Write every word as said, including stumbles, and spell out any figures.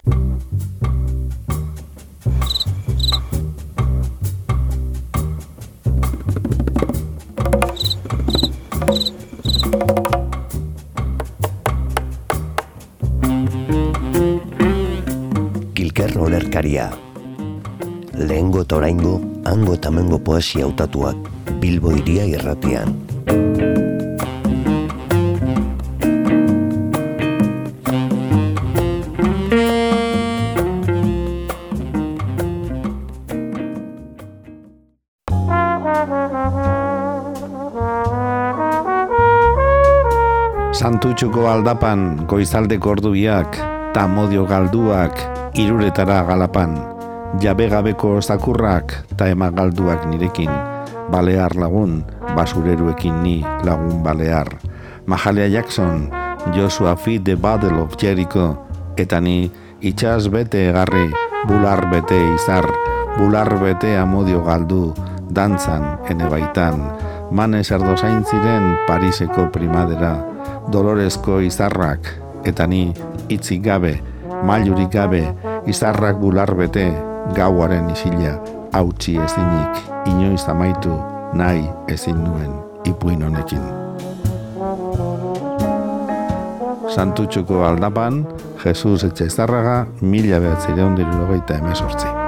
Kilker olerkaria. Lehengo eta oraingo, hango eta hemengo poesia hautatuak, Bilbo Hiria irratian. Santutxuko aldapan, goizaldeko ordubiak, tamodio galduak, iruretara galapan, jabe gabeko zakurrak, ta ema galduak nirekin, balear lagun, basureruekin ni lagun balear. Mahalia Jackson, Joshua Fit The Battle of Jericho, eta ni itxas bete egarri, bular bete izar, bular bete amodio galdu, dantzan, ene baitan, Manes erdozain ziren Pariseko primadera, Dolorezko izarrak, eta ni itzik gabe, mailurik gabe, izarrak bular bete, gauaren isila, hautsi ezinik, inoiz amaitu, nahi ezin nuen, ipuin honekin. Santutxuko aldapan, Jesus Etxezarraga, mila behatzireun dirurogeita emezortzi.